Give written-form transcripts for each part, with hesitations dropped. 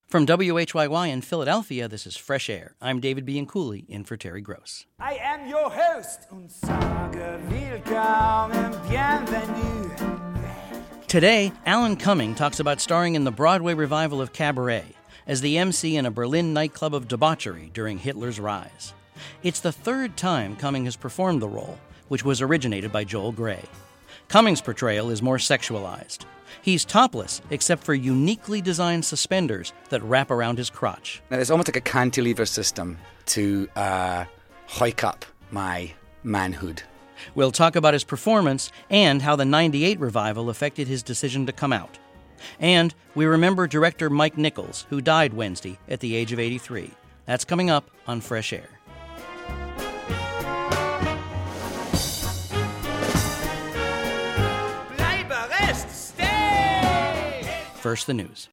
From WHYY in Philadelphia, this is Fresh Air. I'm David Bianculli, in for Terry Gross. I am your host, und sage willkommen, bienvenue. Today, Alan Cumming talks about starring in the Broadway revival of Cabaret as the MC in a Berlin nightclub of debauchery during Hitler's rise. It's the third time Cumming has performed the role, which was originated by Joel Grey. Cumming's portrayal is more sexualized. He's topless, except for uniquely designed suspenders that wrap around his crotch. Now, there's almost like a cantilever system to hike up my manhood. We'll talk about his performance and how the '98 revival affected his decision to come out. And we remember director Mike Nichols, who died Wednesday at the age of 83. That's coming up on Fresh Air. First, the news.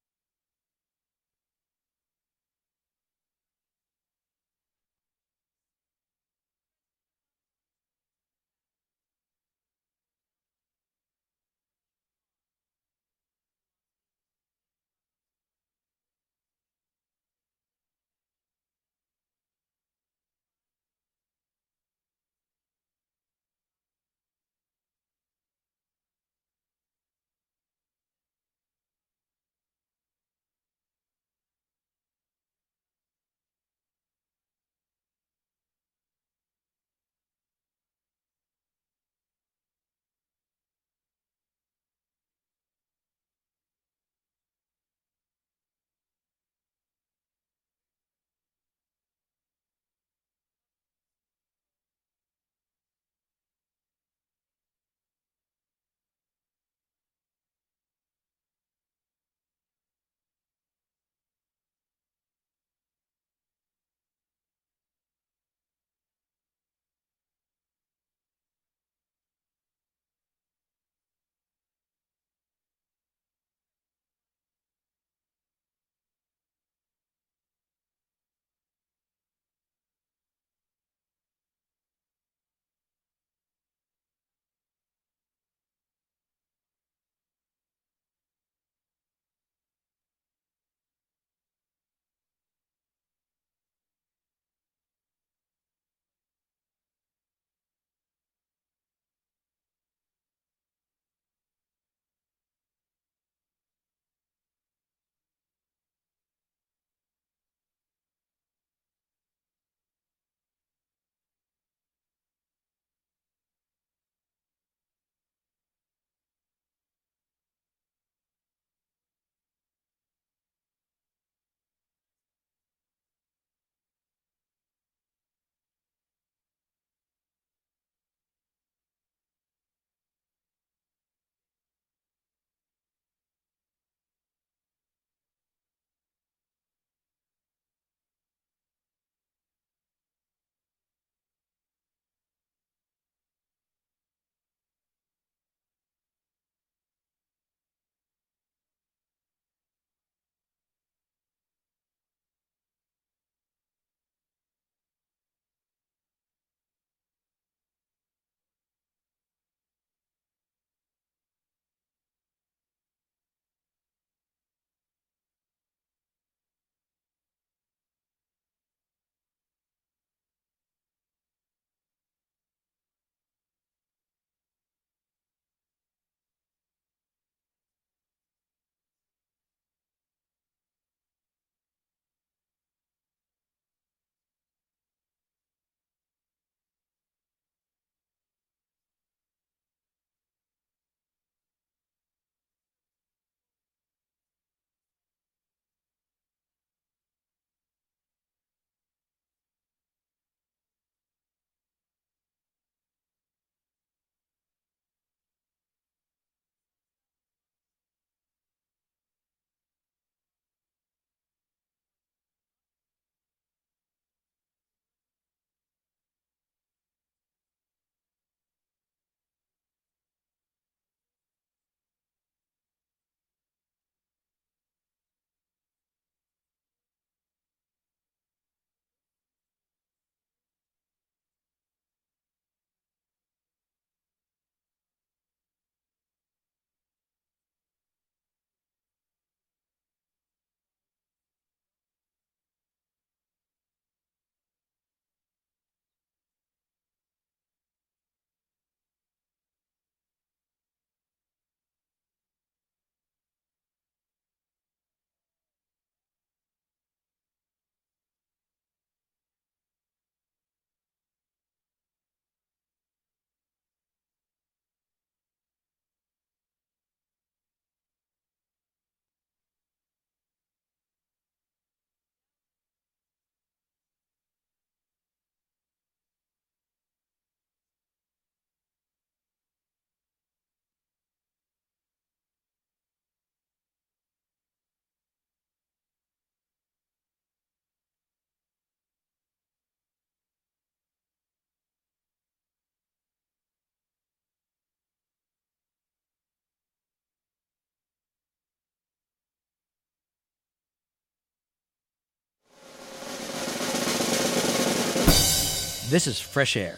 This is Fresh Air.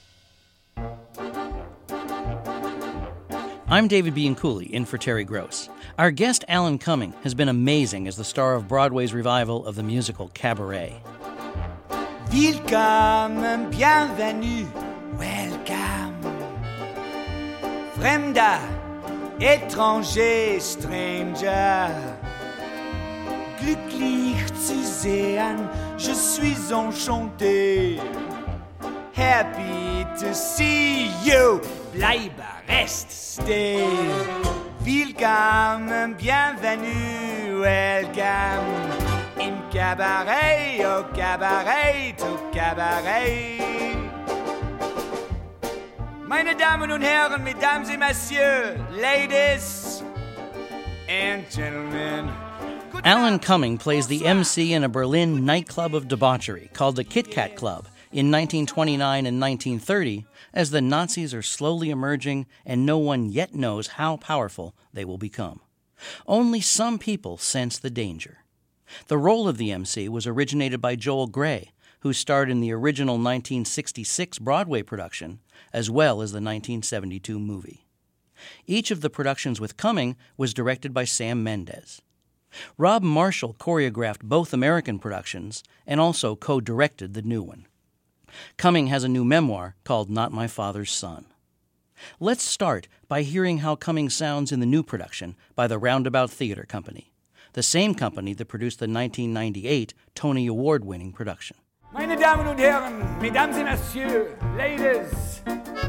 I'm David Bianculli, in for Terry Gross. Our guest, Alan Cumming, has been amazing as the star of Broadway's revival of the musical Cabaret. Willkommen, bienvenue, welcome. Fremder, étranger, stranger. Glücklich zu sehen, je suis enchanté. Happy to see you, bleibe, reste, stay. Willkommen, bienvenue, welcome. Im Cabaret, au Cabaret, au Cabaret. Meine Damen und Herren, Mesdames et Messieurs, Ladies and Gentlemen. Alan Cumming plays the MC in a Berlin nightclub of debauchery called the Kit Kat Club in 1929 and 1930 as the Nazis are slowly emerging and no one yet knows how powerful they will become. Only some people sense the danger. The role of the MC was originated by Joel Grey, who starred in the original 1966 Broadway production as well as the 1972 movie. Each of the productions with Cumming was directed by Sam Mendes. Rob Marshall choreographed both American productions and also co-directed the new one. Cumming has a new memoir called Not My Father's Son. Let's start by hearing how Cumming sounds in the new production by the Roundabout Theatre Company, the same company that produced the 1998 Tony Award-winning production. Meine Damen und Herren, Mesdames et Messieurs, Ladies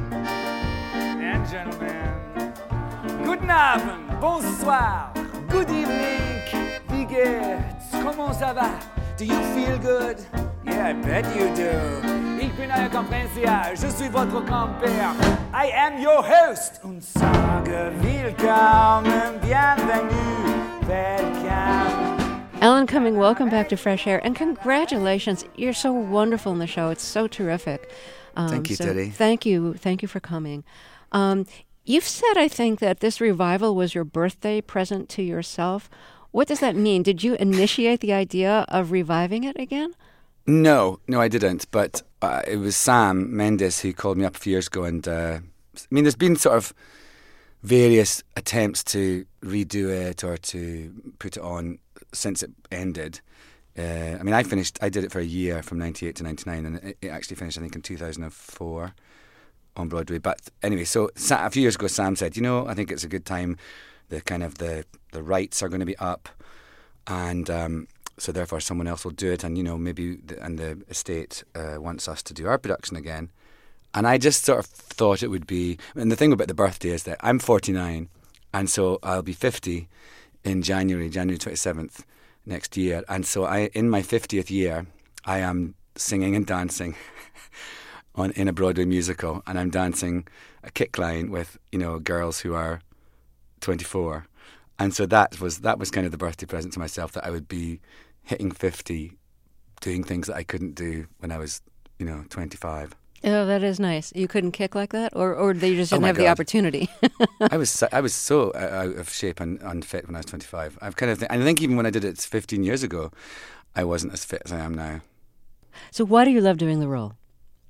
and Gentlemen. Guten Abend, bonsoir, good evening, wie geht's, comment ça va? Do you feel good? Yeah, I bet you do. Ich bin euer Komprensia, je suis votre compère. I am your host und sage willkommen, bienvenue, welcome. Alan Cumming, welcome back to Fresh Air, and congratulations. You're so wonderful in the show. It's so terrific. Thank you, Teddy. Thank you for coming. You've said, I think, that this revival was your birthday present to yourself. What does that mean? Did you initiate the idea of reviving it again? No, I didn't. But it was Sam Mendes who called me up a few years ago. And there's been sort of various attempts to redo it or to put it on since it ended. I did it for a year from 98 to 99, and it actually finished, I think, in 2004 on Broadway. But anyway, so a few years ago, Sam said, I think it's a good time. The rights are going to be up, and so therefore someone else will do it, and maybe the estate wants us to do our production again. And I just sort of thought it would be. And the thing about the birthday is that I'm 49, and so I'll be 50 in January 27th next year. And so in my 50th year, I am singing and dancing in a Broadway musical, and I'm dancing a kick line with girls who are 24. And so that was kind of the birthday present to myself, that I would be hitting 50 doing things that I couldn't do when I was 25. Oh, that is nice. You couldn't kick like that, or they just didn't have the opportunity. I was so out of shape and unfit when I was 25. I think even when I did it 15 years ago, I wasn't as fit as I am now. So why do you love doing the role?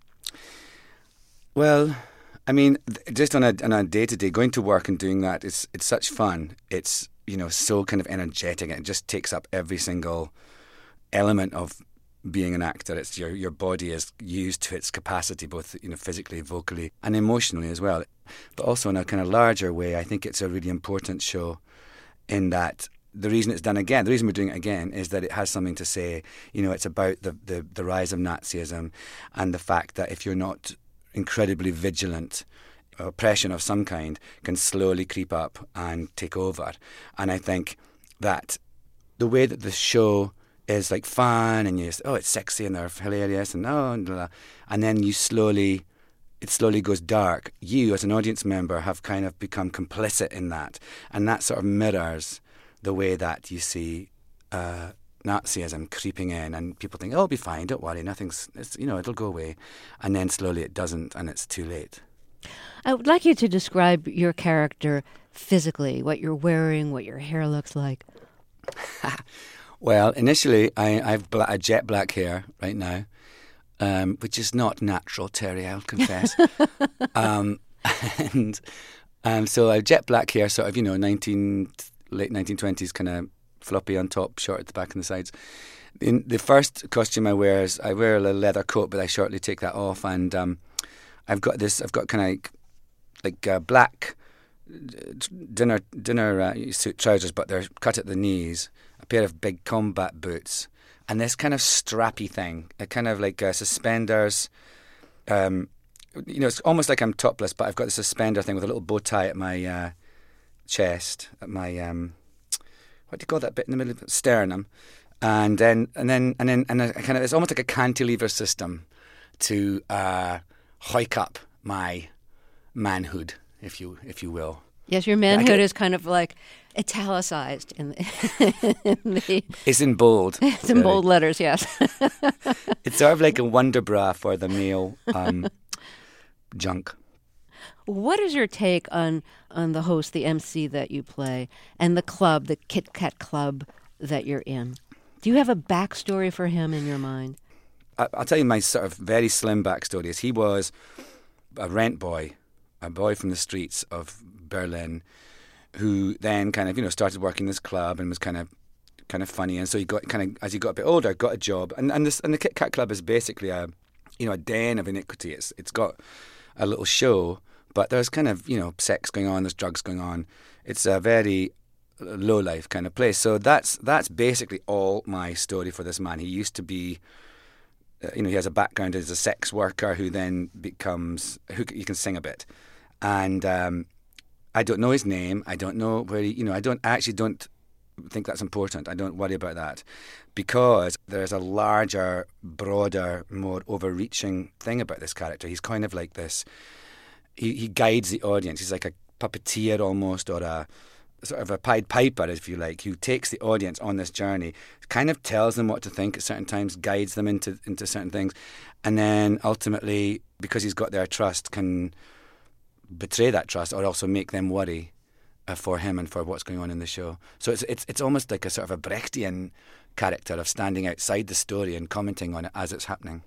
Well, just on a day-to-day, going to work and doing that, it's such fun. It's so kind of energetic, and it just takes up every single element of being an actor. It's your body is used to its capacity, both physically, vocally, and emotionally as well. But also in a kind of larger way, I think it's a really important show in that the reason it's done again, the reason we're doing it again, is that it has something to say. It's about the rise of Nazism and the fact that if you're not incredibly vigilant, oppression of some kind can slowly creep up and take over. And I think that the way that the show is like fun, and it's sexy and they're hilarious, and and then it slowly goes dark. You as an audience member have kind of become complicit in that, and that sort of mirrors the way that you see Nazism creeping in, and people think, it'll be fine, don't worry, it'll go away, and then slowly it doesn't, and it's too late. I would like you to describe your character physically, what you're wearing, what your hair looks like. Well, initially, I have jet black hair right now, which is not natural, Terry, I'll confess. And so I have jet black hair, sort of, late 1920s, kind of floppy on top, short at the back and the sides. In the first costume I wear a leather coat, but I shortly take that off, and I've got kind of like black dinner suit trousers, but they're cut at the knees, a pair of big combat boots, and this kind of strappy thing, a kind of like suspenders. It's almost like I'm topless, but I've got the suspender thing with a little bow tie at my chest, at my what do you call that bit in the middle of it? Sternum, and then it's almost like a cantilever system to hike up my manhood, if you will. Yes, your manhood is kind of like italicized in the It's in bold. It's in bold letters, yes. It's sort of like a wonder bra for the male junk. What is your take on the host, the MC that you play, and the club, the Kit Kat Club that you're in? Do you have a backstory for him in your mind? I'll tell you my sort of very slim backstory. Is he was a rent boy, a boy from the streets of Berlin, who then kind of started working this club and was kind of funny, and so he got as he got a bit older, got a job, and the Kit Kat Club is basically a den of iniquity. It's got a little show, but there's kind of sex going on, there's drugs going on. It's a very low life kind of place. So that's basically all my story for this man. He used to be. He has a background as a sex worker who then becomes he can sing a bit, and I don't know his name. I don't know where he. I don't think that's important. I don't worry about that, because there's a larger, broader, more overreaching thing about this character. He's kind of like this. He guides the audience. He's like a puppeteer almost, or a sort of a Pied Piper, if you like, who takes the audience on this journey, kind of tells them what to think at certain times, guides them into certain things, and then ultimately, because he's got their trust, can betray that trust or also make them worry for him and for what's going on in the show. So it's almost like a sort of a Brechtian character of standing outside the story and commenting on it as it's happening.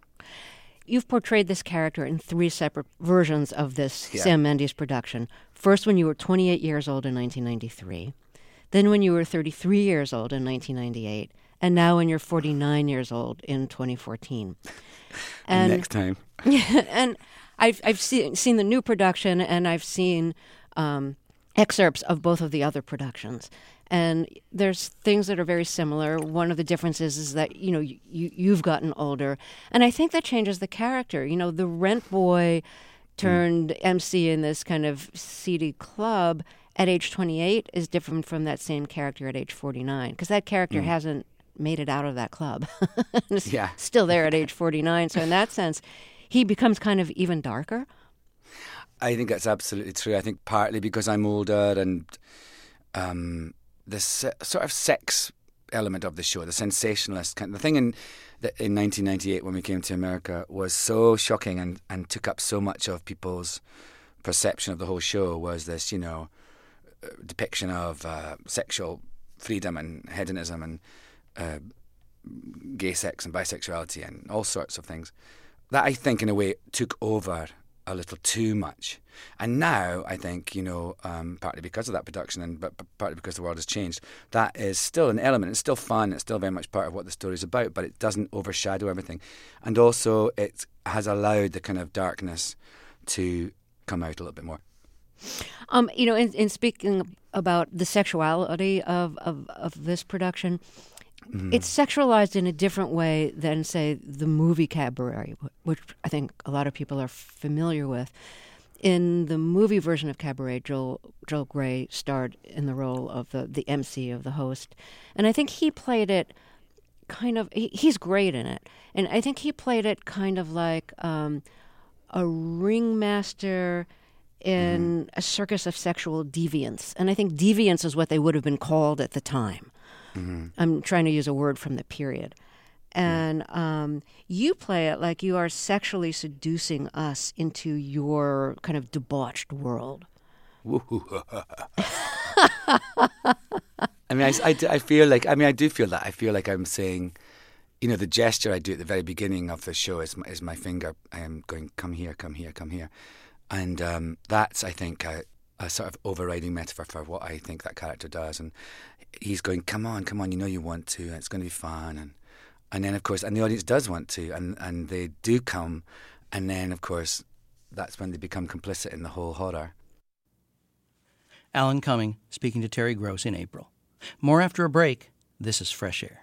You've portrayed this character in 3 separate versions of this Sam Mendes production. First when you were 28 years old in 1993, then when you were 33 years old in 1998, and now when you're 49 years old in 2014. And next time. And I've seen the new production, and I've seen excerpts of both of the other productions. And there's things that are very similar. One of the differences is that, you've gotten older. And I think that changes the character. The rent boy turned MC in this kind of seedy club at age 28 is different from that same character at age 49. Because that character hasn't made it out of that club. Still there at age 49. So in that sense, he becomes kind of even darker. I think that's absolutely true. I think partly because I'm older, and this sort of sex element of the show, the sensationalist kind of the thing in 1998 when we came to America was so shocking and took up so much of people's perception of the whole show, was this, depiction of sexual freedom and hedonism and gay sex and bisexuality and all sorts of things. That, I think, in a way, took over a little too much. And now, I think, partly because of that production, but partly because the world has changed, that is still an element. It's still fun. It's still very much part of what the story's about, but it doesn't overshadow everything. And also, it has allowed the kind of darkness to come out a little bit more. In speaking about the sexuality of this production, it's sexualized in a different way than, say, the movie Cabaret, which I think a lot of people are familiar with. In the movie version of Cabaret, Joel Grey starred in the role of the MC, of the host. And I think he played it kind of, he's great in it. And I think he played it kind of like a ringmaster in a circus of sexual deviance. And I think deviance is what they would have been called at the time. I'm trying to use a word from the period. And you play it like you are sexually seducing us into your kind of debauched world. I mean, I feel like, I do feel that. I feel like I'm saying, you know, the gesture I do at the very beginning of the show is my finger going, come here, come here, come here. And that's, I think, a sort of overriding metaphor for what I think that character does. And he's going, come on, you know you want to, and it's going to be fun. And then, of course, and the audience does want to, and they do come. And then, of course, that's when they become complicit in the whole horror. Alan Cumming speaking to Terry Gross in April. More after a break. This is Fresh Air.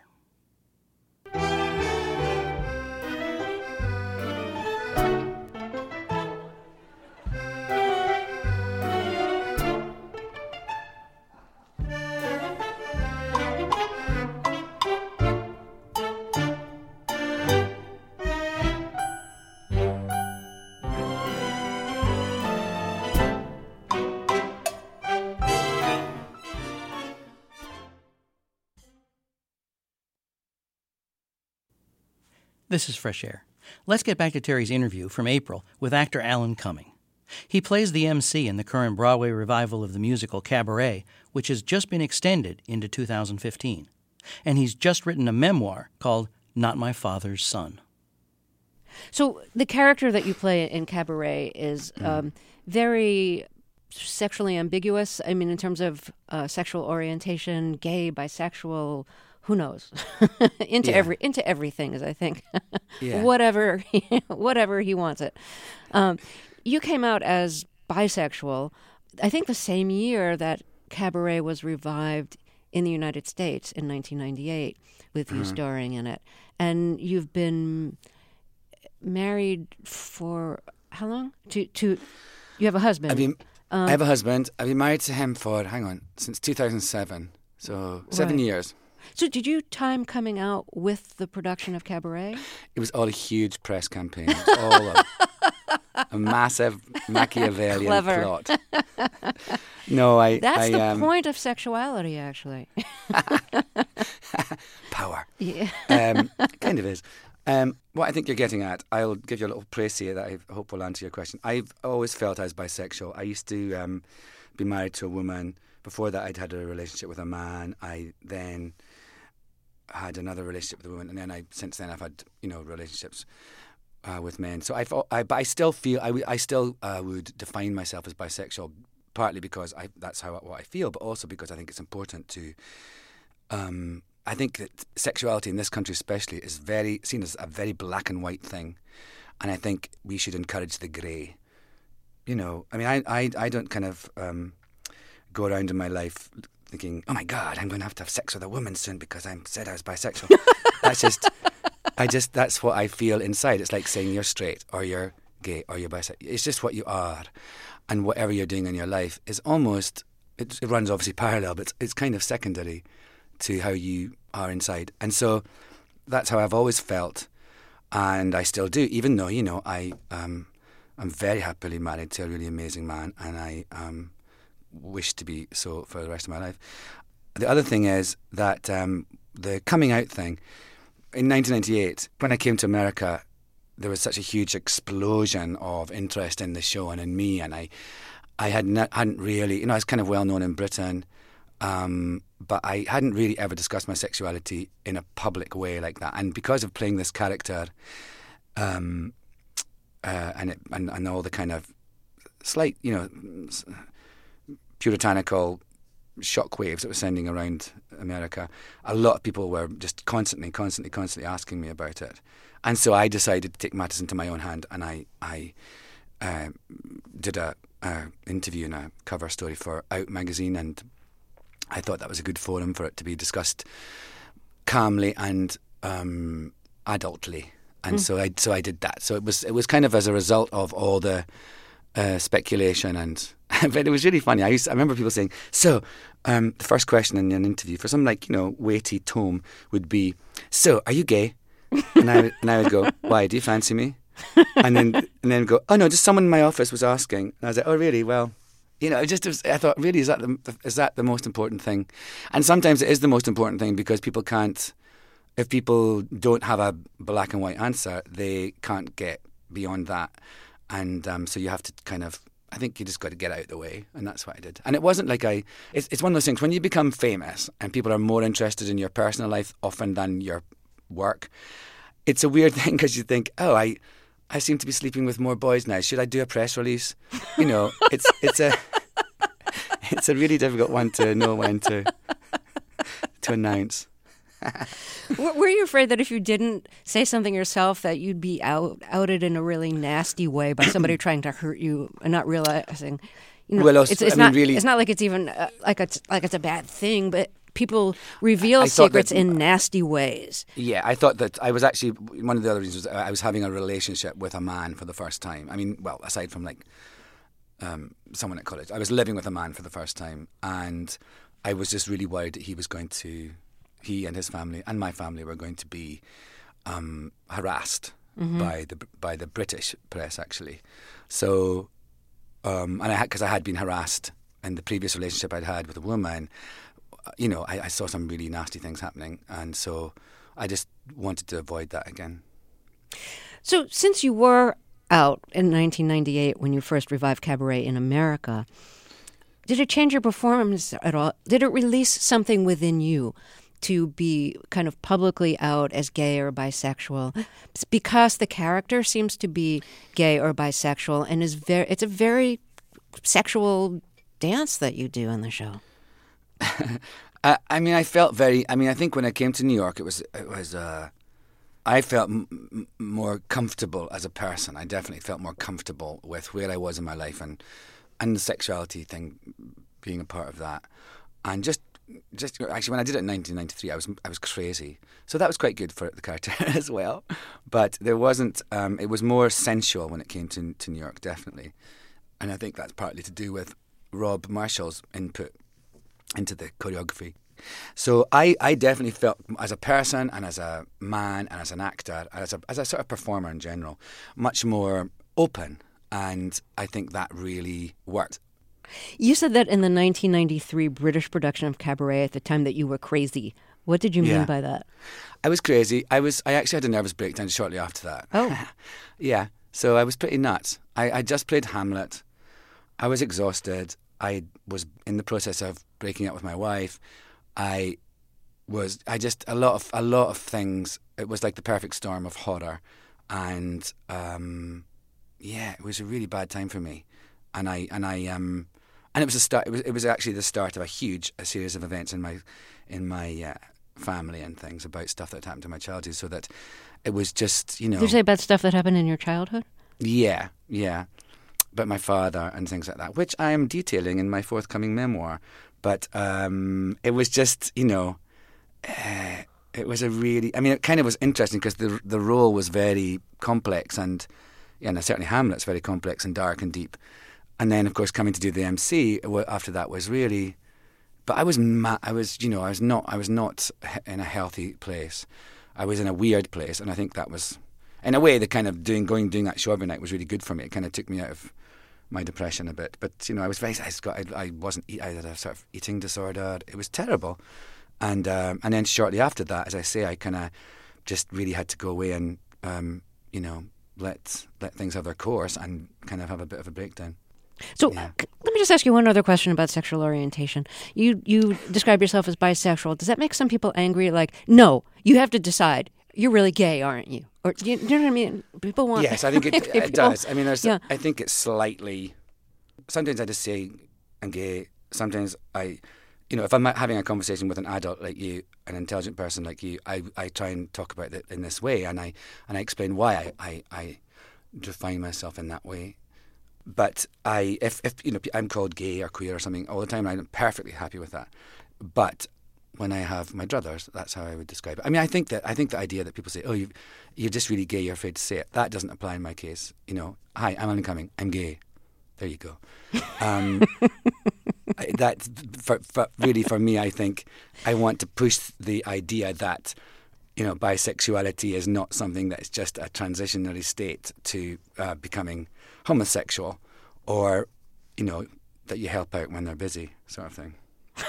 This is Fresh Air. Let's get back to Terry's interview from April with actor Alan Cumming. He plays the MC in the current Broadway revival of the musical Cabaret, which has just been extended into 2015. And he's just written a memoir called Not My Father's Son. So the character that you play in Cabaret is very sexually ambiguous. I mean, in terms of sexual orientation, gay, bisexual, who knows? into everything, as I think. Yeah. whatever he wants it. You came out as bisexual, I think the same year that Cabaret was revived in the United States in 1998, with you starring in it. And you've been married for how long? You have a husband. I have a husband. I've been married to him for, since 2007. So 7 years. So did you time coming out with the production of Cabaret? It was all a huge press campaign. It was all a massive Machiavellian plot. No, That's the point of sexuality, actually. Power. Yeah. Kind of is. What I think you're getting at, I'll give you a little précis that I hope will answer your question. I've always felt I was bisexual. I used to be married to a woman. Before that, I'd had a relationship with a man. I then had another relationship with a woman, and then since then I've had relationships with men. So but I still feel I still would define myself as bisexual, partly because that's what I feel, but also because I think it's important to. I think that sexuality in this country, especially, is seen as a very black and white thing, and I think we should encourage the grey. I mean, I don't kind of. Go around in my life thinking, oh my God, I'm going to have sex with a woman soon because I said I was bisexual. That's what I feel inside. It's like saying you're straight or you're gay or you're bisexual. It's just what you are. And whatever you're doing in your life is almost, it runs obviously parallel, but it's kind of secondary to how you are inside. And so that's how I've always felt. And I still do, even though, I'm very happily married to a really amazing man, and I wish to be so for the rest of my life. The other thing is that the coming out thing, in 1998, when I came to America, there was such a huge explosion of interest in the show and in me, and I hadn't really, I was kind of well known in Britain, but I hadn't really ever discussed my sexuality in a public way like that. And because of playing this character, and all the kind of slight, puritanical shockwaves that were sending around America, a lot of people were just constantly asking me about it. And so I decided to take matters into my own hand, and I did a interview and a cover story for Out magazine, and I thought that was a good forum for it to be discussed calmly and adultly. And so I did that. So it was kind of as a result of all the speculation, and but it was really funny. I remember people saying, so the first question in an interview for some weighty tome would be, so are you gay? And I would go, why, do you fancy me? And then go, oh no, just someone in my office was asking. And I was like, oh really? Well, I thought, really, is that the most important thing? And sometimes it is the most important thing, because people can't, if people don't have a black and white answer, they can't get beyond that. And so you have to kind of, I think you just got to get out of the way, and that's what I did. And it wasn't like it's one of those things, when you become famous and people are more interested in your personal life often than your work. It's a weird thing because you think, oh, I seem to be sleeping with more boys now. Should I do a press release? You know, it's a really difficult one to know when to announce. Were you afraid that if you didn't say something yourself that you'd be outed in a really nasty way by somebody trying to hurt you and not realizing? You know, Well, also, it's I not. mean, really- It's not like it's even like it's a bad thing, but people reveal I thought secrets that- in nasty ways. Yeah, I thought that I was actually, one of the other reasons was I was having a relationship with a man for the first time. I mean, well, aside from like someone at college, I was living with a man for the first time, and I was just really worried that he and his family and my family were going to be harassed by the British press, actually. So, because I had been harassed in the previous relationship I'd had with a woman. You know, I saw some really nasty things happening, and so I just wanted to avoid that again. So, since you were out in 1998 when you first revived Cabaret in America, did it change your performance at all? Did it release something within you to be kind of publicly out as gay or bisexual? Because the character seems to be gay or bisexual, and it's a very sexual dance that you do in the show. I mean, I think when I came to New York, I felt more comfortable as a person. I definitely felt more comfortable with where I was in my life and the sexuality thing being a part of that. And just actually, when I did it in 1993, I was crazy. So that was quite good for the character as well. But there wasn't. It was more sensual when it came to New York, definitely. And I think that's partly to do with Rob Marshall's input into the choreography. So I definitely felt, as a person and as a man and as an actor, as a sort of performer in general, much more open, and I think that really worked. You said that in the 1993 British production of Cabaret at the time that you were crazy. What did you mean by that? I was crazy. I actually had a nervous breakdown shortly after that. Oh. Yeah. So I was pretty nuts. I just played Hamlet. I was exhausted. I was in the process of breaking up with my wife. A lot of things. It was like the perfect storm of horror, and it was a really bad time for me. And it was a start. It was actually the start of a series of events in my family and things about stuff that happened in my childhood. So that it was just, you know. Did you say about stuff that happened in your childhood? Yeah. But my father and things like that, which I am detailing in my forthcoming memoir. But it was just, you know, it was it kind of was interesting because the role was very complex and certainly Hamlet's very complex and dark and deep. And then, of course, coming to do the MC after that was really, but I was not in a healthy place. I was in a weird place, and I think that was, in a way, the kind of doing that show every night was really good for me. It kind of took me out of my depression a bit, but you know, I had a sort of eating disorder. It was terrible, and then shortly after that, as I say, I kind of just really had to go away and let things have their course and kind of have a bit of a breakdown. So let me just ask you one other question about sexual orientation. You describe yourself as bisexual. Does that make some people angry? Like, no, you have to decide. You're really gay, aren't you? Or do you know what I mean? People want. Yes, I think it does. I mean, I think it's slightly. Sometimes I just say I'm gay. Sometimes if I'm having a conversation with an adult like you, an intelligent person like you, I try and talk about it in this way, and I explain why I define myself in that way. But if I'm called gay or queer or something all the time, I'm perfectly happy with that. But when I have my druthers, that's how I would describe it. I mean, I think the idea that people say, "Oh, you're just really gay, you're afraid to say it," that doesn't apply in my case. You know, hi, I'm Alan Cumming, I'm gay. There you go. That's for me. I think I want to push the idea that, you know, bisexuality is not something that's just a transitionary state to becoming homosexual, or, you know, that you help out when they're busy, sort of thing.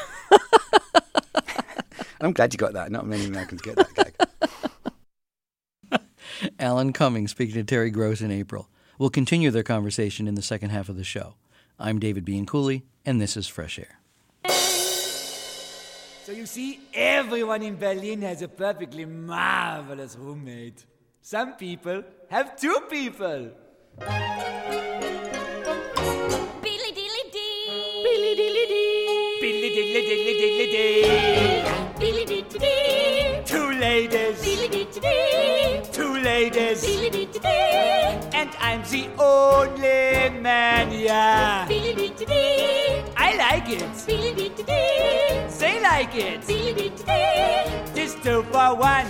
I'm glad you got that. Not many Americans get that gag. Alan Cumming speaking to Terry Gross in April. We'll continue their conversation in the second half of the show. I'm David Bianculli, and this is Fresh Air. So you see, everyone in Berlin has a perfectly marvelous roommate. Some people have two people. Billy diddly dee. Billy diddly dee. Billy diddly diddly diddly dee. Billy diddly dee. Two ladies. Billy diddly dee. Two ladies. Billy diddly dee. And I'm the only man, yeah. Billy diddly dee. I like it. Billy diddly dee. They like it. Billy diddly dee. This 2 for 1.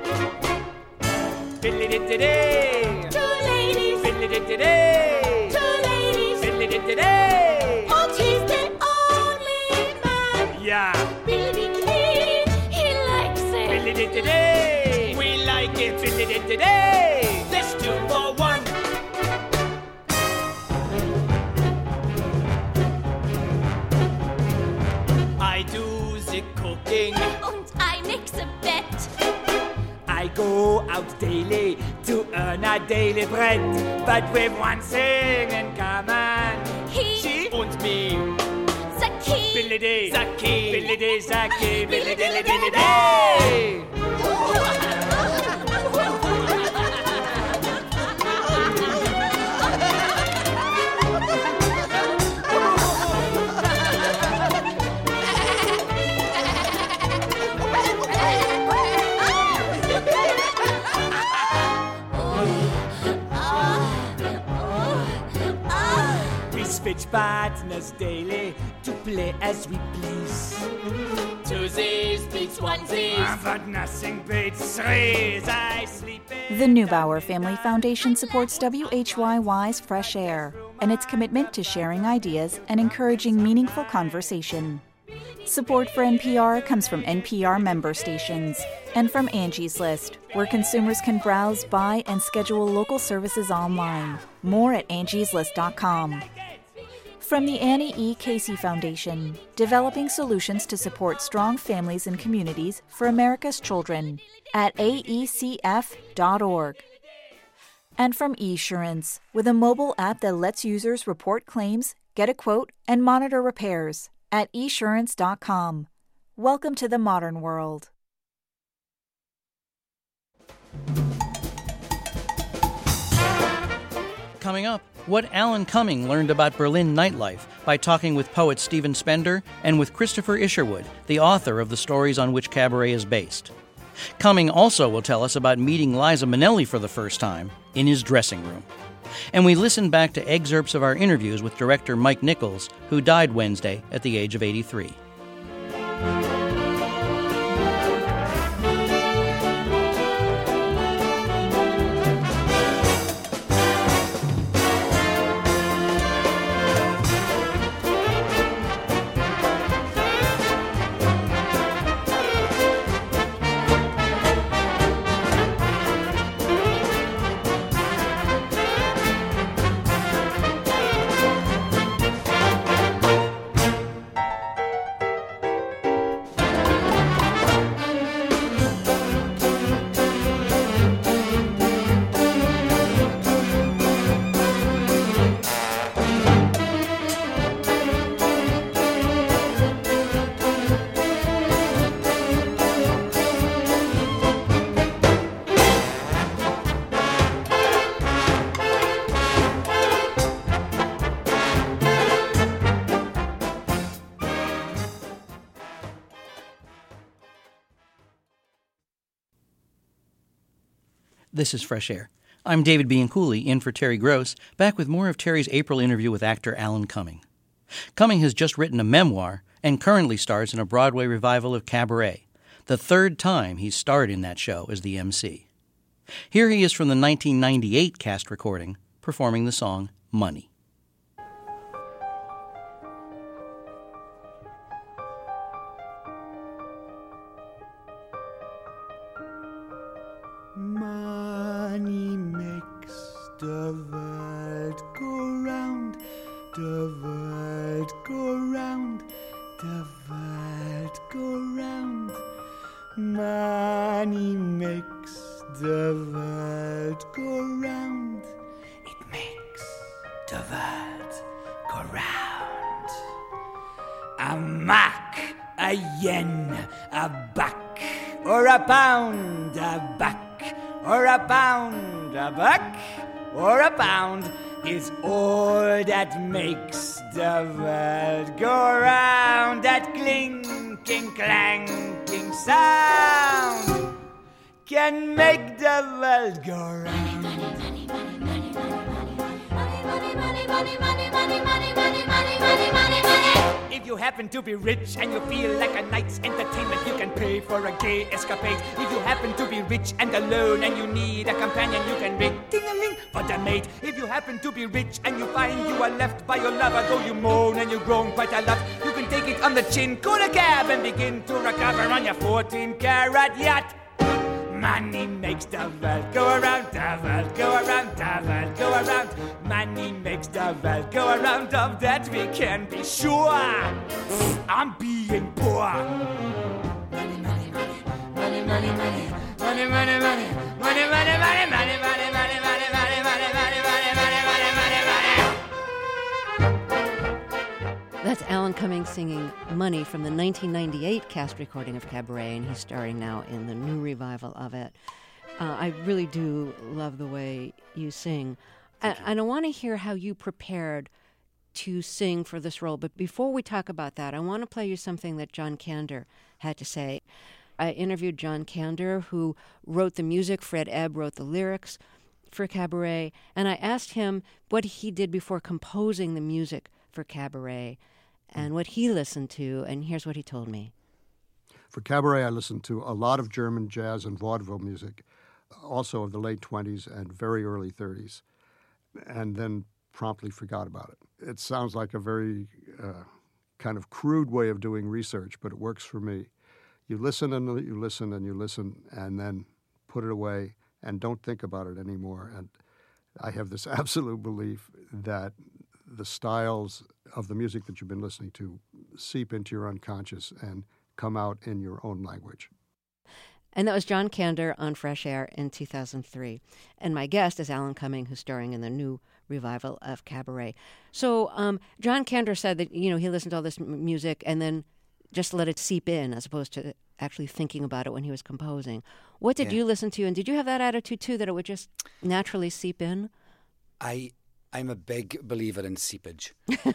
Billy diddly dee. Two ladies. Billy diddly dee. Two ladies. Billy diddly dee. Oh, she's the only man. Yeah. Billy diddly dee. He likes it. Billy diddly dee. We like it. Billy diddly dee. This 2 for 1. I do the cooking. Und I mix a bet. I go out daily to earn a daily bread, but with one thing in common. He und me. Zaki. Billy dee, Zaki, Billy dee, Zaki, Billy dilly dilly dee. We switch partners daily to play as we please. Twosies beats onesies. But nothing beats threes. I sleep in The Neubauer Family Foundation supports WHYY's Fresh Air and its commitment to sharing ideas and encouraging meaningful conversation. Support for NPR comes from NPR member stations and from Angie's List, where consumers can browse, buy, and schedule local services online. More at angieslist.com. From the Annie E. Casey Foundation, developing solutions to support strong families and communities for America's children at aecf.org. And from Esurance, with a mobile app that lets users report claims, get a quote, and monitor repairs at esurance.com. Welcome to the modern world. Coming up, what Alan Cumming learned about Berlin nightlife by talking with poet Stephen Spender and with Christopher Isherwood, the author of the stories on which Cabaret is based. Cumming also will tell us about meeting Liza Minnelli for the first time in his dressing room. And we listen back to excerpts of our interviews with director Mike Nichols, who died Wednesday at the age of 83. This is Fresh Air. I'm David Bianculli, in for Terry Gross, back with more of Terry's April interview with actor Alan Cumming. Cumming has just written a memoir and currently stars in a Broadway revival of Cabaret, the third time he's starred in that show as the MC. Here he is from the 1998 cast recording, performing the song Money. Money makes the world go round, the world go round, the world go round. Money makes the world go round. It makes the world go round. A mark a yen, a buck, or a pound, a buck, or a pound, a buck, or a pound is all that makes the world go round. That clinking, clanking sound can make the world go round. If you happen to be rich and you feel like a night's entertainment, you can pay for a gay escapade. If you happen to be rich and alone and you need a companion, you can ring ting-a-ling for the mate. If you happen to be rich and you find you are left by your lover, though you moan and you groan quite a lot, you can take it on the chin, call a cab and begin to recover on your 14-carat yacht. Money makes the world go around, the world go around, the world go around. Money makes the world go around, of that we can be sure. I'm being poor. Money, money, money, money, money, money, money, money, money, money, money, money, money, money, money, money, money, money, money, money, That's Alan Cummings singing Money from the 1998 cast recording of Cabaret, and he's starring now in the new revival of it. I really do love the way you sing. And I want to hear how you prepared to sing for this role. But before we talk about that, I want to play you something that John Kander had to say. I interviewed John Kander, who wrote the music. Fred Ebb wrote the lyrics for Cabaret. And I asked him what he did before composing the music for Cabaret and what he listened to, and here's what he told me. For Cabaret, I listened to a lot of German jazz and vaudeville music, also of the late 20s and very early 30s, and then promptly forgot about it. It sounds like a very kind of crude way of doing research, but it works for me. You listen and you listen and you listen, and then put it away and don't think about it anymore. And I have this absolute belief that the styles of the music that you've been listening to seep into your unconscious and come out in your own language. And that was John Kander on Fresh Air in 2003. And my guest is Alan Cumming, who's starring in the new revival of Cabaret. So John Kander said that, he listened to all this music and then just let it seep in as opposed to actually thinking about it when he was composing. What did you listen to? And did you have that attitude, too, that it would just naturally seep in? I'm a big believer in seepage.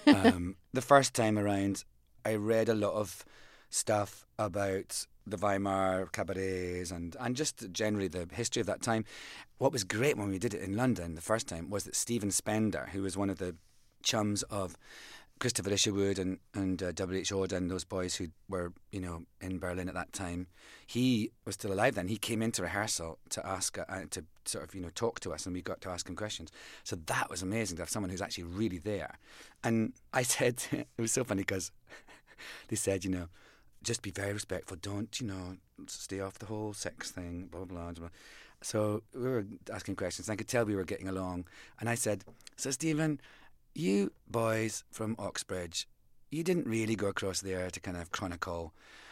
The first time around, I read a lot of stuff about the Weimar cabarets and just generally the history of that time. What was great when we did it in London the first time was that Stephen Spender, who was one of the chums of Christopher Isherwood and W.H. Auden, those boys who were, in Berlin at that time, he was still alive then. He came into rehearsal to ask, to sort of, talk to us, and we got to ask him questions. So that was amazing to have someone who's actually really there. And I said, it was so funny because they said, just be very respectful. Don't, stay off the whole sex thing, blah, blah, blah. So we were asking questions, and I could tell we were getting along. And I said, so Stephen, you boys from Oxbridge, you didn't really go across there to kind of chronicle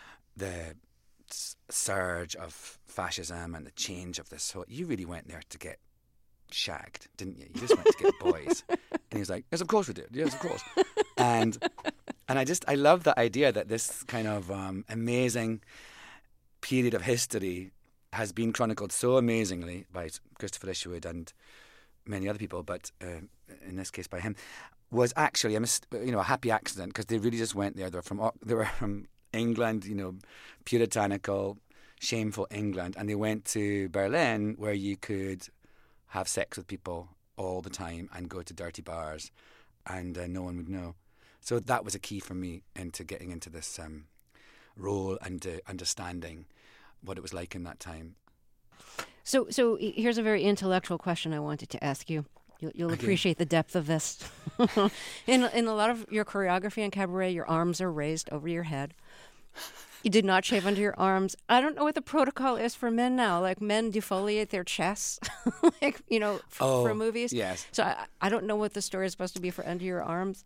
the surge of fascism and the change of this whole... You really went there to get shagged, didn't you? You just went to get boys. And he was like, yes, of course we did. Yes, of course. And I love that idea that this kind of amazing period of history has been chronicled so amazingly by Christopher Isherwood and many other people, but in this case by him, was actually a happy accident, because they really just went there. They were from England, puritanical, shameful England, and they went to Berlin, where you could have sex with people all the time and go to dirty bars, and no one would know. So that was a key for me into getting into this role and understanding what it was like in that time. So here's a very intellectual question I wanted to ask you. You'll appreciate the depth of this. In a lot of your choreography and Cabaret, your arms are raised over your head. You did not shave under your arms. I don't know what the protocol is for men now. Like, men defoliate their chests, for movies. Yes. So I don't know what the story is supposed to be for under your arms.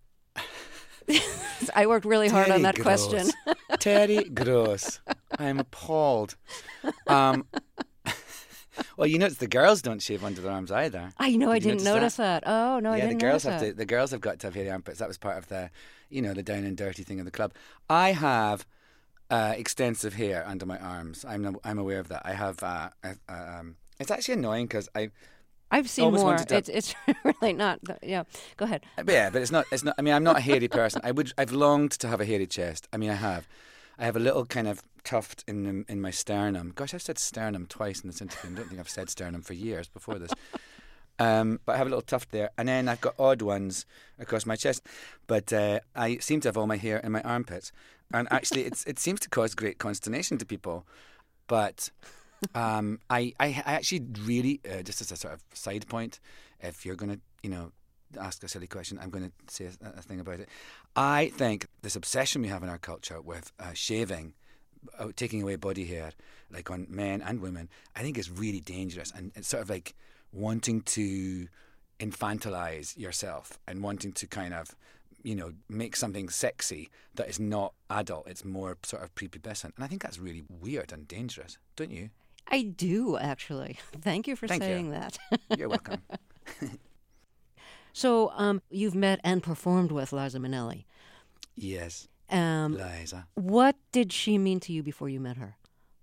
I worked really hard on that question. Terry Gross. I'm appalled. Well, Well, you notice the girls don't shave under their arms either. I know, I Did you didn't notice that. Oh, no, I Yeah, didn't the girls notice have that. the girls have got to have hairy armpits. That was part of the, the down and dirty thing of the club. I have extensive hair under my arms. I'm aware of that. I have. It's actually annoying because I've seen always more. wanted to- It's really not. Yeah, go ahead. Yeah, but it's not. I mean, I'm not a hairy person. I've longed to have a hairy chest. I mean, I have a little kind of tuft in my sternum. Gosh, I've said sternum twice in this interview. I don't think I've said sternum for years before this. But I have a little tuft there, and then I've got odd ones across my chest. But I seem to have all my hair in my armpits, and actually, it seems to cause great consternation to people. But I actually really, just as a sort of side point, if you're going to, ask a silly question, I'm going to say a thing about it. I think this obsession we have in our culture with shaving, taking away body hair, like on men and women, I think is really dangerous. And it's sort of like wanting to infantilize yourself and wanting to kind of, make something sexy that is not adult. It's more sort of prepubescent. And I think that's really weird and dangerous, don't you? I do, actually. Thank you for saying that. You're welcome. So you've met and performed with Liza Minnelli. Yes, Liza. Liza. What did she mean to you before you met her?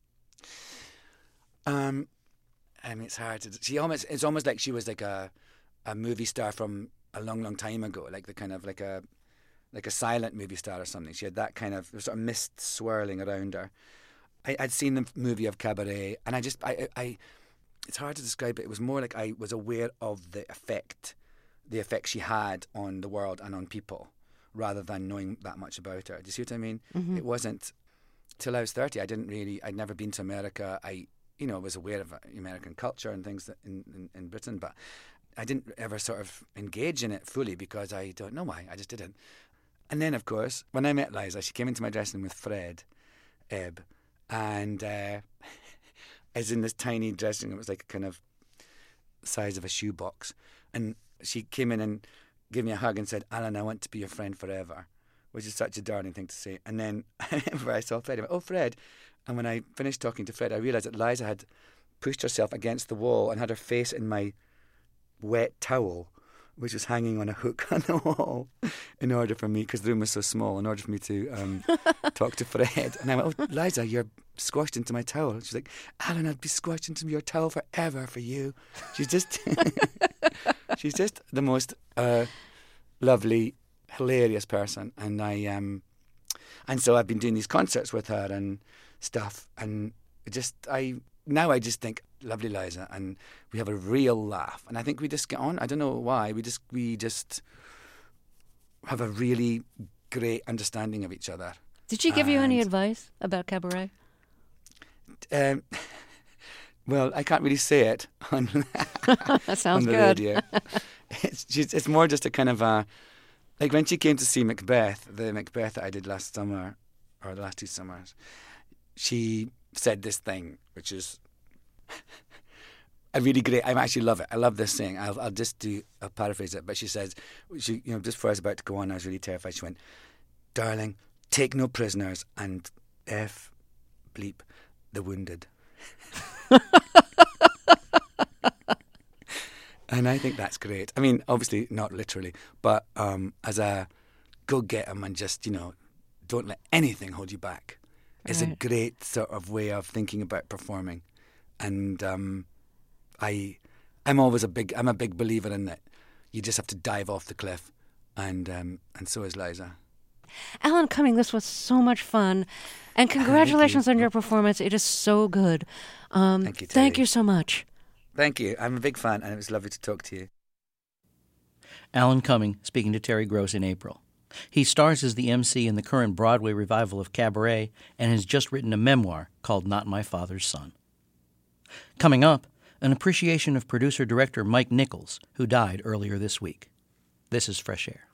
I mean, it's hard to. It's almost like she was like a movie star from a long, long time ago, like the kind of like a silent movie star or something. She had that kind of sort of mist swirling around her. I'd seen the movie of Cabaret, and it's hard to describe it. It was more like I was aware of the effect she had on the world and on people, rather than knowing that much about her. Do you see what I mean? Mm-hmm. It wasn't till I was 30. I'd never been to America. I was aware of American culture and things that in Britain, but I didn't ever sort of engage in it fully because I don't know why. I just didn't. And then, of course, when I met Liza, she came into my dressing room with Fred Ebb, and as in this tiny dressing room, it was like a kind of size of a shoebox, and she came in and gave me a hug and said, "Alan, I want to be your friend forever," which is such a darling thing to say. And then I remember I saw Fred, I went, "Oh, Fred." And when I finished talking to Fred, I realised that Liza had pushed herself against the wall and had her face in my wet towel, which was hanging on a hook on the wall, in order for me, because the room was so small, in order for me to talk to Fred. And I went, "Oh, Liza, you're squashed into my towel." She's like, "Alan, I'd be squashed into your towel forever for you." She's just, she's just the most lovely, hilarious person. And and so I've been doing these concerts with her and stuff, and now I just think, lovely Liza, and we have a real laugh, and I think we just get on. I don't know why. We just have a really great understanding of each other. Did she give you any advice about Cabaret? Well, I can't really say it on, that sounds on the good. radio. It's more just a kind of like when she came to see Macbeth, the Macbeth that I did last summer, or the last 2 summers, she said this thing, which is a really great. I actually love it. I love this saying. I'll paraphrase it. But she says, just before I was about to go on, I was really terrified. She went, "Darling, take no prisoners and F bleep the wounded." And I think that's great. I mean, obviously not literally, but as a go get them and just don't let anything hold you back. It's a great sort of way of thinking about performing. And I'm a big believer in that. You just have to dive off the cliff, and so is Liza. Alan Cumming, this was so much fun, and congratulations on your performance. It is so good. Thank you, Terry. Thank you so much. Thank you. I'm a big fan, and it was lovely to talk to you. Alan Cumming speaking to Terry Gross in April. He stars as the MC in the current Broadway revival of Cabaret and has just written a memoir called Not My Father's Son. Coming up, an appreciation of producer-director Mike Nichols, who died earlier this week. This is Fresh Air.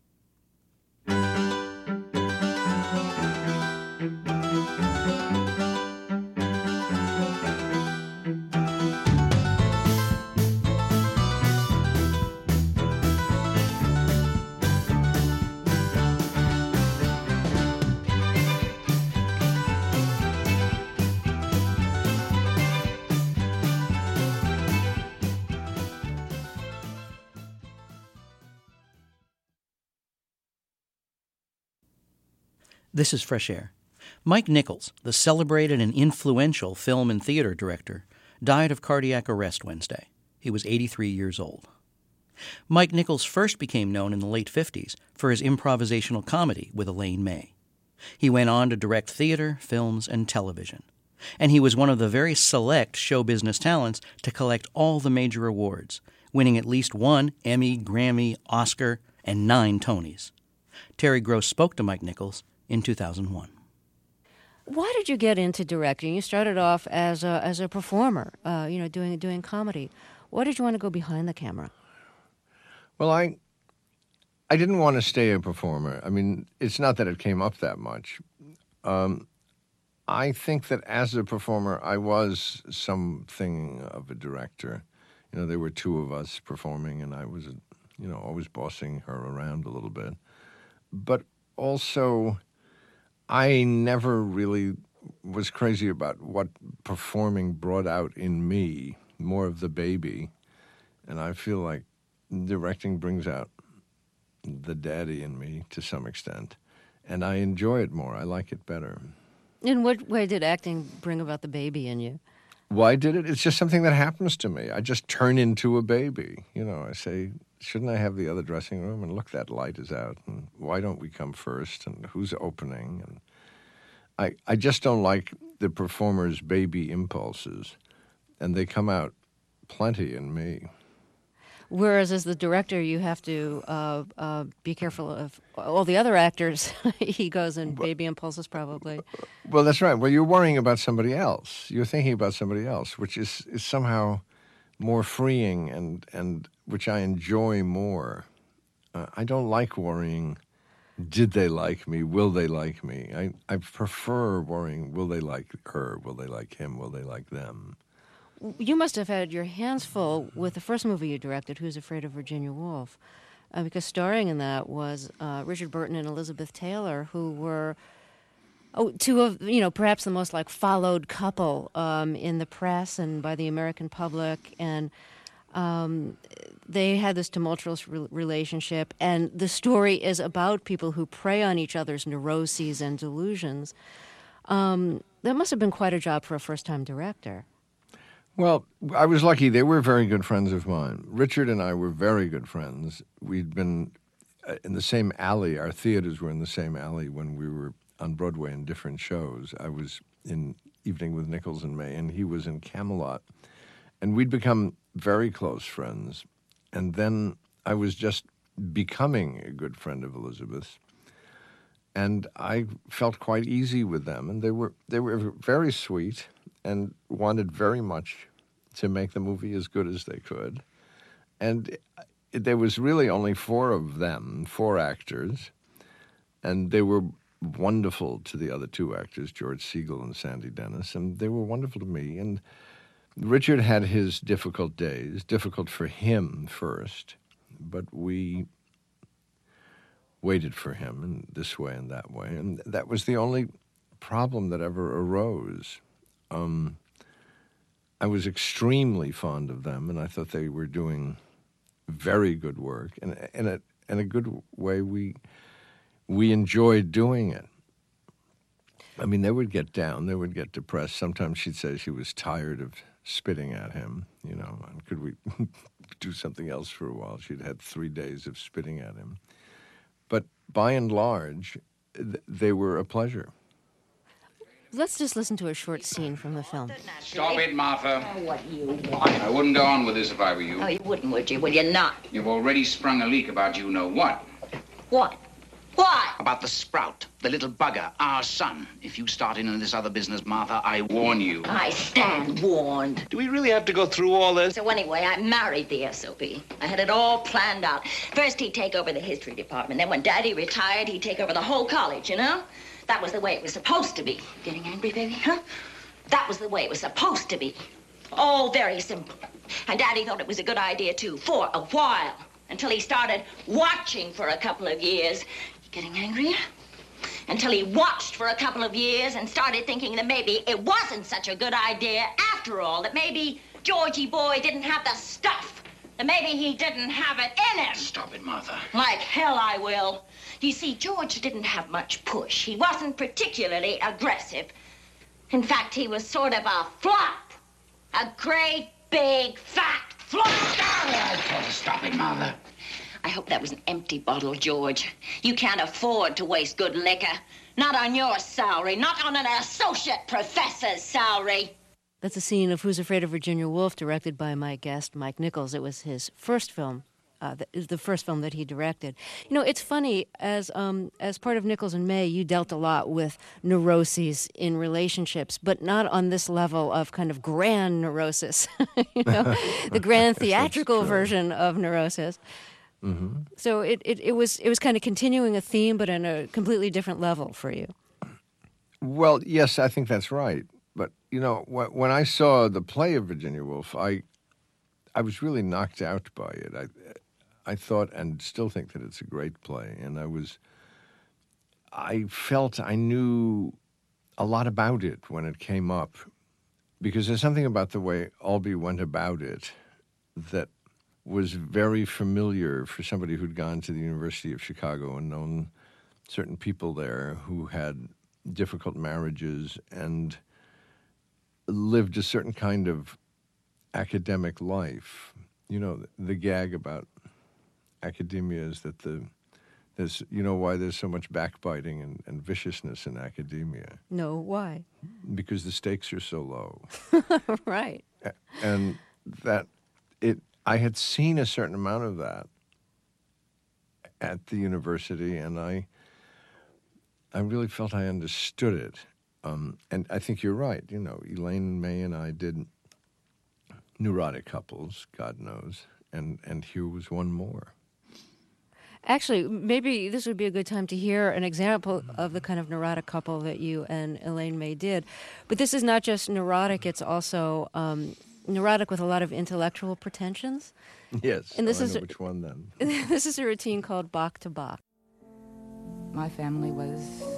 This is Fresh Air. Mike Nichols, the celebrated and influential film and theater director, died of cardiac arrest Wednesday. He was 83 years old. Mike Nichols first became known in the late 50s for his improvisational comedy with Elaine May. He went on to direct theater, films, and television. And he was one of the very select show business talents to collect all the major awards, winning at least 1 Emmy, Grammy, Oscar, and 9 Tonys. Terry Gross spoke to Mike Nichols in 2001. Why did you get into directing? You started off as a performer, doing comedy. Why did you want to go behind the camera? Well, I didn't want to stay a performer. I mean, it's not that it came up that much. I think that as a performer, I was something of a director. You know, there were 2 of us performing, and I was, always bossing her around a little bit. But also, I never really was crazy about what performing brought out in me, more of the baby. And I feel like directing brings out the daddy in me to some extent. And I enjoy it more. I like it better. In what way did acting bring about the baby in you? Why did it? It's just something that happens to me. I just turn into a baby. I say, shouldn't I have the other dressing room? And look, that light is out. And why don't we come first? And who's opening? And I just don't like the performer's baby impulses. And they come out plenty in me. Whereas as the director, you have to be careful of all the other actors' egos and baby impulses, probably. Well, that's right. Well, you're worrying about somebody else. You're thinking about somebody else, which is somehow more freeing and which I enjoy more. I don't like worrying, did they like me? Will they like me? I prefer worrying, will they like her? Will they like him? Will they like them? You must have had your hands full with the first movie you directed, Who's Afraid of Virginia Woolf, because starring in that was Richard Burton and Elizabeth Taylor, who were 2 of, perhaps the most followed couple in the press and by the American public, and they had this tumultuous relationship, and the story is about people who prey on each other's neuroses and delusions. That must have been quite a job for a first-time director. Well, I was lucky. They were very good friends of mine. Richard and I were very good friends. We'd been in the same alley. Our theaters were in the same alley when we were on Broadway in different shows. I was in Evening with Nichols and May, and he was in Camelot. And we'd become very close friends. And then I was just becoming a good friend of Elizabeth's. And I felt quite easy with them. And they were very sweet and wanted very much to make the movie as good as they could. And there was really only 4 of them, 4 actors, and they were wonderful to the other 2 actors, George Segal and Sandy Dennis, and they were wonderful to me. And Richard had his difficult days, difficult for him first, but we waited for him in this way and that way, and that was the only problem that ever arose. I was extremely fond of them, and I thought they were doing very good work. And in a good way, we enjoyed doing it. I mean, they would get down, they would get depressed. Sometimes she'd say she was tired of spitting at him, and could we do something else for a while? She'd had 3 days of spitting at him. But by and large, they were a pleasure. Let's just listen to a short scene from the film. Stop it, Martha. Oh, what do you want? I wouldn't go on with this if I were you. Oh, you wouldn't, would you? Will you not? You've already sprung a leak about you-know-what. What? What? About the sprout, the little bugger, our son. If you start in on this other business, Martha, I warn you. I stand warned. Do we really have to go through all this? So anyway, I married the SOB. I had it all planned out. First, he'd take over the history department. Then when Daddy retired, he'd take over the whole college, That was the way it was supposed to be. Getting angry, baby, huh? That was the way it was supposed to be. All very simple. And Daddy thought it was a good idea, too, for a while. Until he started watching for a couple of years. Getting angrier? Until he watched for a couple of years and started thinking that maybe it wasn't such a good idea after all. That maybe Georgie boy didn't have the stuff then maybe he didn't have it in him. Stop it, Martha. Like hell I will. You see, George didn't have much push. He wasn't particularly aggressive. In fact, he was sort of a flop. A great, big, fat flop. Stop it, Martha. I hope that was an empty bottle, George. You can't afford to waste good liquor. Not on your salary, not on an associate professor's salary. That's a scene of Who's Afraid of Virginia Woolf, directed by my guest, Mike Nichols. It was his first film, the first film that he directed. You know, it's funny, as part of Nichols and May, you dealt a lot with neuroses in relationships, but not on this level of kind of grand neurosis, you know, the grand theatrical version of neurosis. Mm-hmm. So it was kind of continuing a theme, but on a completely different level for you. Well, yes, I think that's right. But, you know, when I saw the play of Virginia Woolf, I was really knocked out by it. I thought and still think that it's a great play. And I felt I knew a lot about it when it came up, because there's something about the way Albee went about it that was very familiar for somebody who'd gone to the University of Chicago and known certain people there who had difficult marriages and lived a certain kind of academic life. You know, the gag about academia is that there's, you know, why there's so much backbiting and viciousness in academia. No, why? Because the stakes are so low. Right. And I had seen a certain amount of that at the university, and I really felt I understood it. And I think you're right. You know, Elaine May and I did neurotic couples, God knows, and here was one more. Actually, maybe this would be a good time to hear an example of the kind of neurotic couple that you and Elaine May did. But this is not just neurotic, it's also neurotic with a lot of intellectual pretensions. Yes, and this I know which one then. This is a routine called Bach to Bach. My family was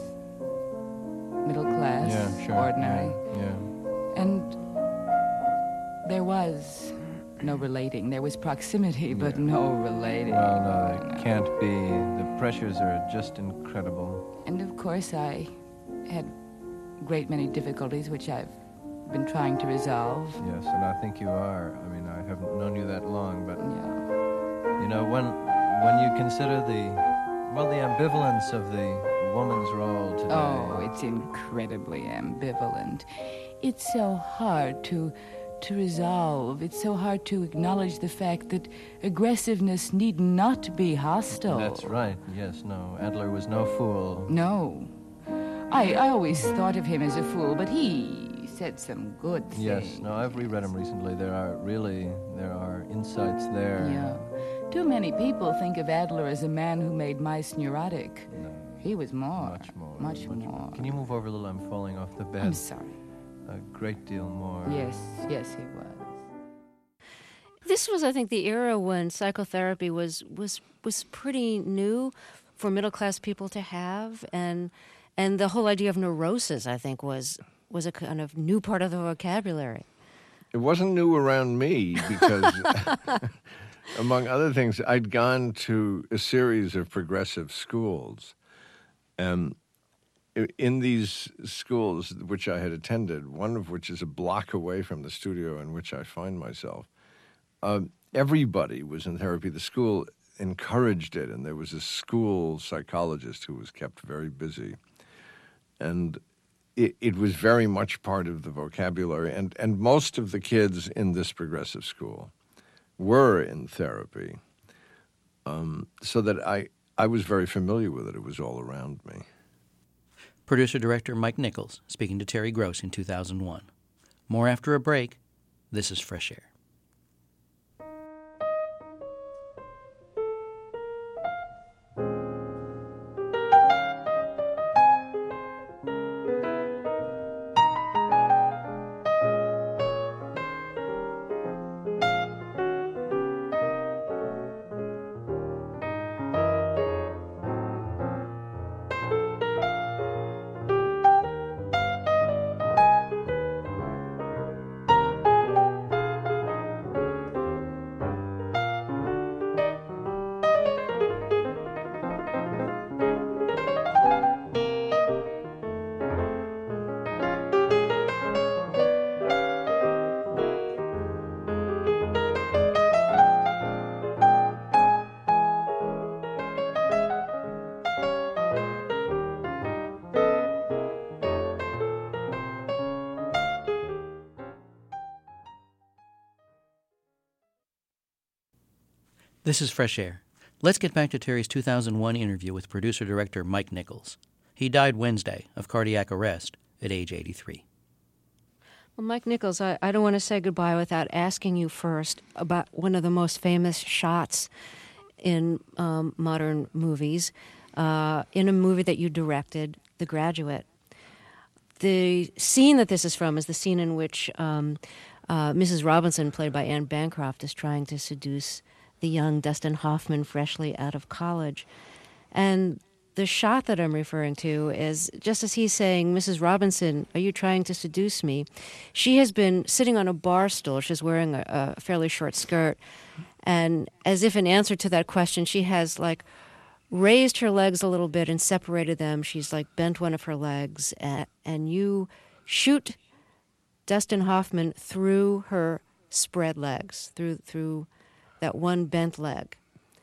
middle class, yeah, sure. ordinary. Yeah. And there was no relating. There was proximity, but no relating. Well, no, it can't be. The pressures are just incredible. And of course, I had a great many difficulties, which I've been trying to resolve. Yes, and I think you are. I mean, I haven't known you that long, but yeah. You know, when you consider the ambivalence of the woman's role today. Oh, it's incredibly ambivalent. It's so hard to resolve. It's so hard to acknowledge the fact that aggressiveness need not be hostile. That's right. Yes, no. Adler was no fool. No. I always thought of him as a fool, but he said some good things. Yes, no, I've reread him recently. There are insights there. Yeah. Too many people think of Adler as a man who made mice neurotic. No. He was more. Much more. Can you move over a little? I'm falling off the bed. I'm sorry. A great deal more. Yes, he was. This was, I think, the era when psychotherapy was pretty new for middle-class people to have, and the whole idea of neurosis, I think, was a kind of new part of the vocabulary. It wasn't new around me because, among other things, I'd gone to a series of progressive schools, and in these schools which I had attended, one of which is a block away from the studio in which I find myself, everybody was in therapy. The school encouraged it, and there was a school psychologist who was kept very busy. And it was very much part of the vocabulary. And most of the kids in this progressive school were in therapy, so that I was very familiar with it. It was all around me. Producer-director Mike Nichols speaking to Terry Gross in 2001. More after a break. This is Fresh Air. This is Fresh Air. Let's get back to Terry's 2001 interview with producer-director Mike Nichols. He died Wednesday of cardiac arrest at age 83. Well, Mike Nichols, I don't want to say goodbye without asking you first about one of the most famous shots in modern movies, in a movie that you directed, The Graduate. The scene that this is from is the scene in which Mrs. Robinson, played by Anne Bancroft, is trying to seduce the young Dustin Hoffman freshly out of college. And the shot that I'm referring to is just as he's saying, Mrs. Robinson, are you trying to seduce me? She has been sitting on a bar stool. She's wearing a fairly short skirt. And as if in answer to that question, she has raised her legs a little bit and separated them. She's bent one of her legs. And you shoot Dustin Hoffman through her spread legs, through that one bent leg.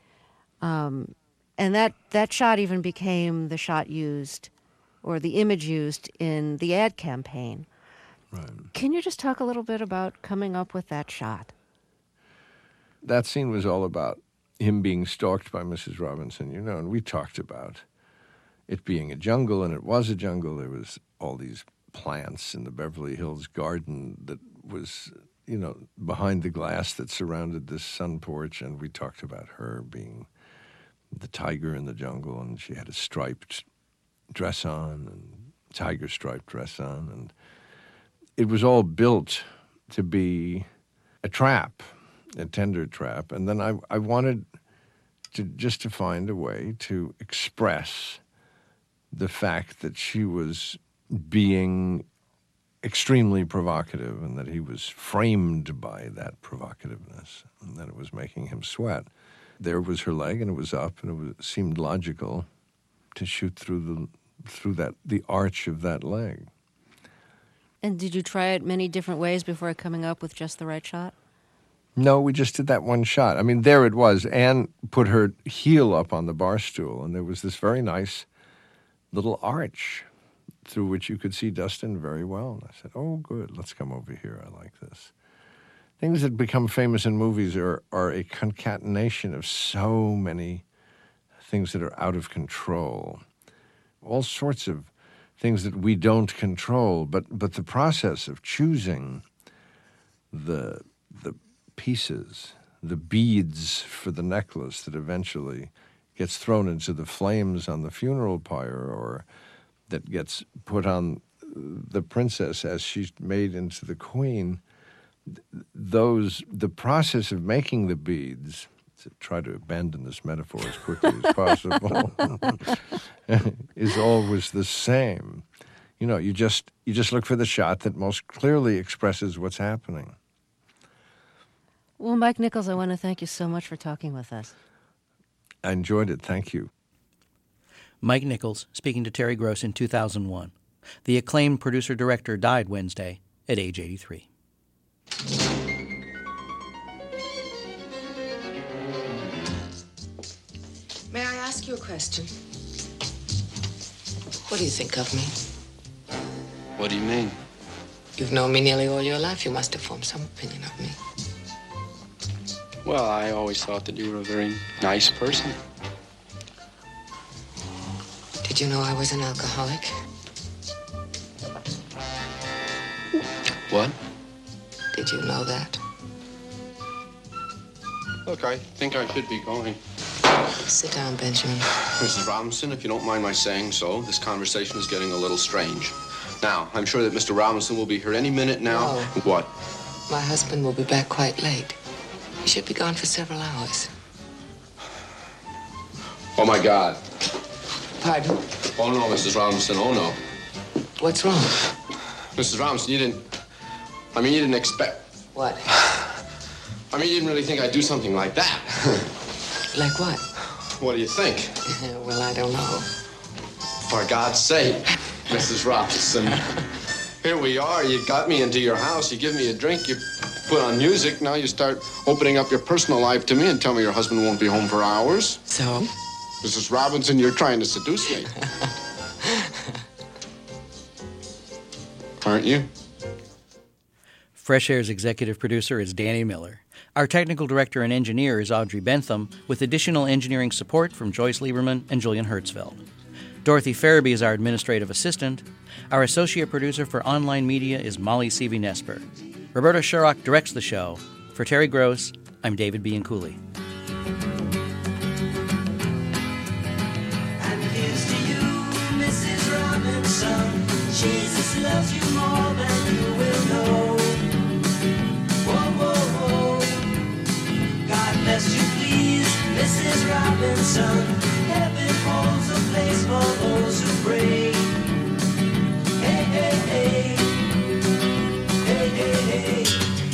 And that shot even became the shot used, or the image used, in the ad campaign. Right. Can you just talk a little bit about coming up with that shot? That scene was all about him being stalked by Mrs. Robinson, and we talked about it being a jungle, and it was a jungle. There was all these plants in the Beverly Hills garden that was, behind the glass that surrounded this sun porch, and we talked about her being the tiger in the jungle, and she had a striped dress on, and tiger striped dress on, and it was all built to be a trap, a tender trap. And then I wanted to find a way to express the fact that she was being extremely provocative, and that he was framed by that provocativeness, and that it was making him sweat. There was her leg, and it was up, and it seemed logical to shoot through the arch of that leg. And did you try it many different ways before coming up with just the right shot? No, we just did that one shot. I mean, there it was. Anne put her heel up on the bar stool, and there was this very nice little arch through which you could see Dustin very well. And I said, oh, good, let's come over here. I like this. Things that become famous in movies are a concatenation of so many things that are out of control. All sorts of things that we don't control, but the process of choosing the pieces, the beads for the necklace that eventually gets thrown into the flames on the funeral pyre, or that gets put on the princess as she's made into the queen, the process of making the beads, to try to abandon this metaphor as quickly as possible, is always the same. You just look for the shot that most clearly expresses what's happening. Well, Mike Nichols, I want to thank you so much for talking with us. I enjoyed it. Thank you. Mike Nichols speaking to Terry Gross in 2001. The acclaimed producer-director died Wednesday at age 83. May I ask you a question? What do you think of me? What do you mean? You've known me nearly all your life. You must have formed some opinion of me. Well, I always thought that you were a very nice person. Did you know I was an alcoholic? What? Did you know that? Look, I think I should be going. Sit down, Benjamin. Mrs. Robinson, if you don't mind my saying so, this conversation is getting a little strange. Now, I'm sure that Mr. Robinson will be here any minute now. No. What? My husband will be back quite late. He should be gone for several hours. Oh, my God. Pardon? Oh, no, Mrs. Robinson, oh, no. What's wrong? Mrs. Robinson, you didn't expect... What? You didn't really think I'd do something like that. Like what? What do you think? Well, I don't know. For God's sake, Mrs. Robinson. Here we are. You got me into your house. You give me a drink. You put on music. Now you start opening up your personal life to me and tell me your husband won't be home for hours. So? Mrs. Robinson, you're trying to seduce me. Aren't you? Fresh Air's executive producer is Danny Miller. Our technical director and engineer is Audrey Bentham, with additional engineering support from Joyce Lieberman and Julian Hertzfeld. Dorothy Farabee is our administrative assistant. Our associate producer for online media is Molly Seavey-Nesper. Roberta Sherrock directs the show. For Terry Gross, I'm David Bianculli. And here's to you, Mrs. Robinson. Jesus loves you more than you will know. Whoa, whoa, whoa. God bless you, please, Mrs. Robinson. Heaven holds a place for those who pray. Hey, hey, hey. Hey, hey, hey.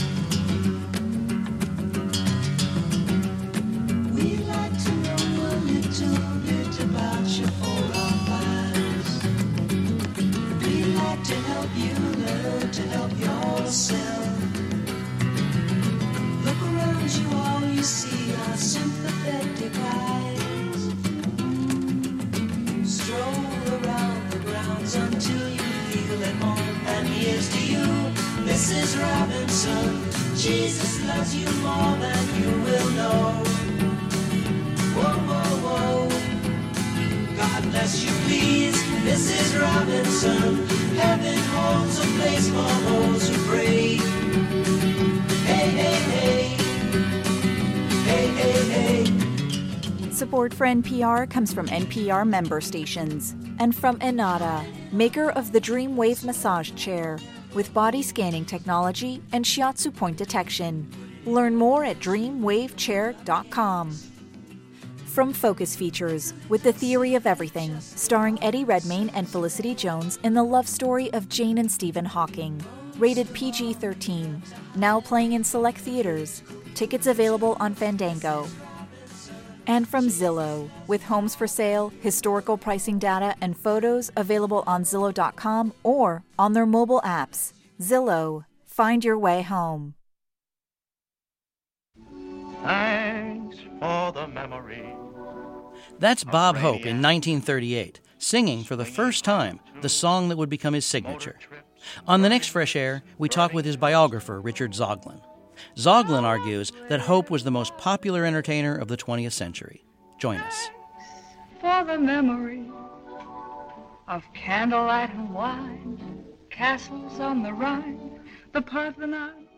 We'd like to know a little bit about your 4 or 5s. We'd like to help you learn to help yourself. Look around you, all you see are sympathetic eyes. Stroll around the grounds until you feel at home. And here's to you, Mrs. Robinson. Jesus loves you more than you will know. Whoa, whoa, whoa. God bless you, please, Mrs. Robinson. Heaven holds a place for those who pray. Hey, hey, hey. Hey, hey, hey. Support for NPR comes from NPR member stations and from Enata, maker of the Dreamwave massage chair with body scanning technology and shiatsu point detection. Learn more at dreamwavechair.com. From Focus Features, with The Theory of Everything, starring Eddie Redmayne and Felicity Jones in the love story of Jane and Stephen Hawking. Rated PG-13. Now playing in select theaters. Tickets available on Fandango. And from Zillow, with homes for sale, historical pricing data, and photos available on Zillow.com or on their mobile apps. Zillow. Find your way home. Thanks for the memory. That's Bob Hope in 1938, singing for the first time the song that would become his signature. On the next Fresh Air, we talk with his biographer, Richard Zoglin. Zoglin argues that Hope was the most popular entertainer of the 20th century. Join us. For the memory of candlelight and wine, castles on the Rhine, the Parthenon.